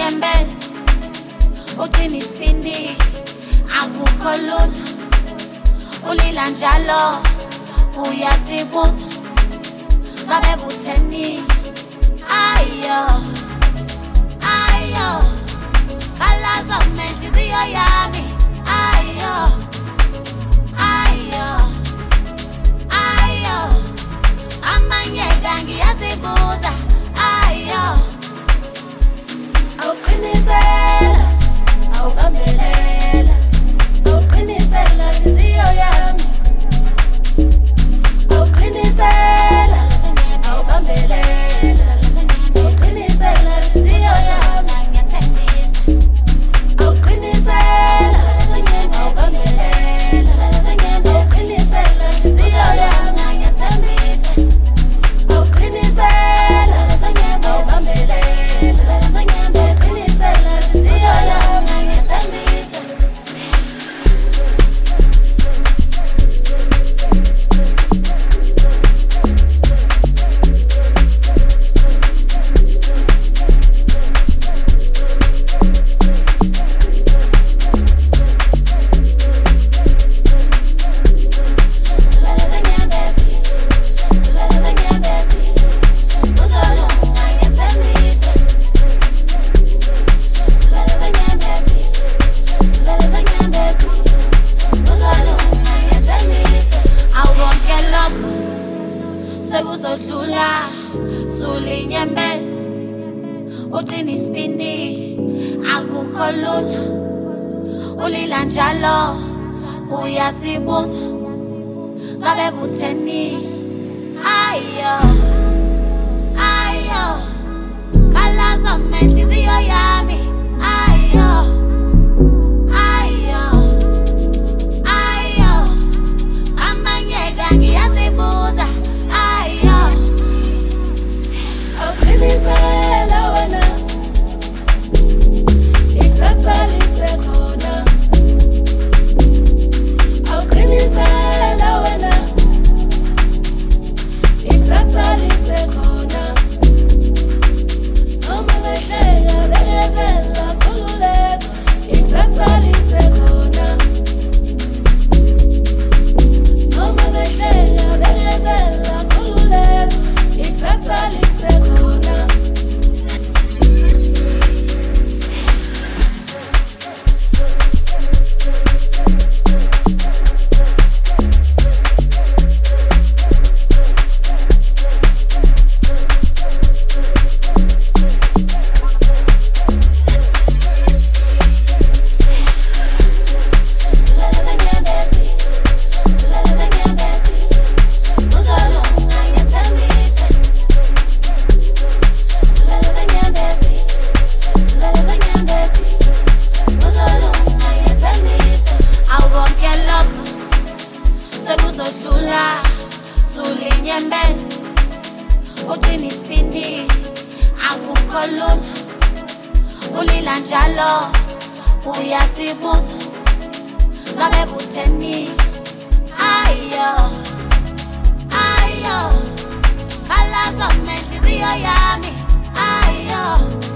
inyembezi uqina isibindi akukho lula ulila njalo uyasibuza ngabe kutheni ayo ayo kalaza menhliziyo yami ayo ayo ayo amanyeka ngiyasibuza ayo awuqinisela awubambelela awuqinisela inhliziyo yami awuqinisela awubambelela awuqinisela inhliziyo yami ngiyathembisa awuqinisela awubambelela awuqinisela inhliziyo yami ngiyathembisa awuqinisela awubambelela sekuzodlula sulinyembezi uqina isibindi akukho lula ulila njalo uyasibuza ngabe kutheni ayo ayo kalaza menhliziyo yami ayo ayo ayo amanyeka ngiyasibuza awuqinisela wena ikusasa lisekhona awuqinisela wena ikusasa lisekhona noma behleka bekezela khululeka ikusasa lisekhona noma behleka bekezela khululeka ikusasa lisekhona sekuzodlula sulinyembezi uqina isibindi akukho lula ulila njalo uyasibuza ngabe kutheni ayo ayo kalaza menhliziyo yami ayo